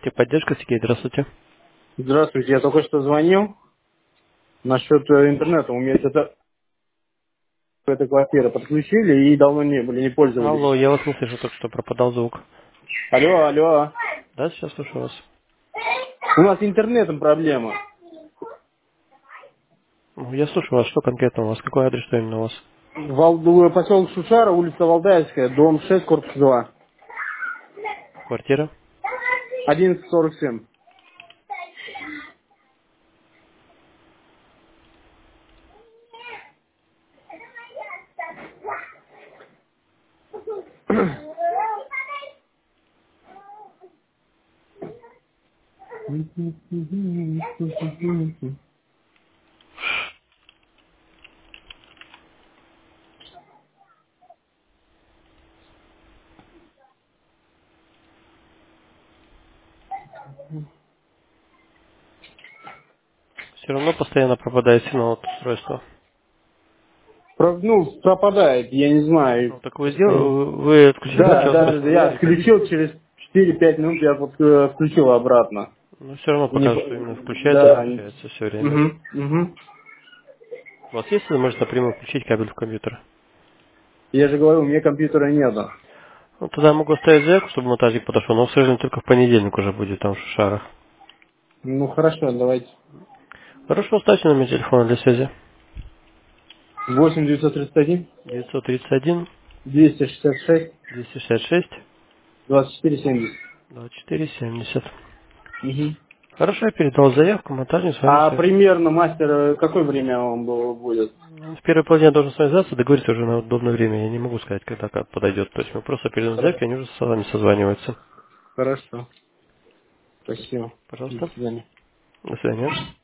Техподдержка, Сергей, здравствуйте. Здравствуйте, я только что звонил насчет интернета. У меня эта квартира подключили и давно не были, не пользовались. Алло, я вас не слышу, только что пропадал звук. Алло, алло. Да, сейчас слышу вас. У нас с интернетом проблема. Ну, я слышу вас, что конкретно у вас, какой адрес, что именно у вас? Поселок Шушара, улица Валдаевская, дом 6, корпус 2, Квартира? 1147. Все равно постоянно пропадает сигнал от устройства. Ну, пропадает, я не знаю. Ну, так вы сделали, вы отключили Да, сначала да, устройство, я удалили? отключил через 4-5 минут, я включил обратно. Но все равно Не показывает, по- что именно включается, Да. выключается все время. Угу, угу. У вас есть возможность напрямую включить кабель в компьютер? Я же говорю, у меня компьютера нету. Ну, тогда я могу оставить заявку, чтобы монтажник подошел, но, к сожалению, только в понедельник уже будет там в Шушарах. Ну хорошо, давайте. Хорошо, ставьте номер телефона для связи. 8 931 931 266 266 24 70. 2470. Угу. Хорошо, я передал заявку, монтажник с вами А свяжется. примерно мастер, какое время он будет? В первой половине я должен связаться, договориться уже на удобное время. Я не могу сказать, когда как подойдет. То есть мы просто передаем заявку, и они уже с вами созваниваются. Хорошо. Спасибо. До Пожалуйста. свидания. До свидания.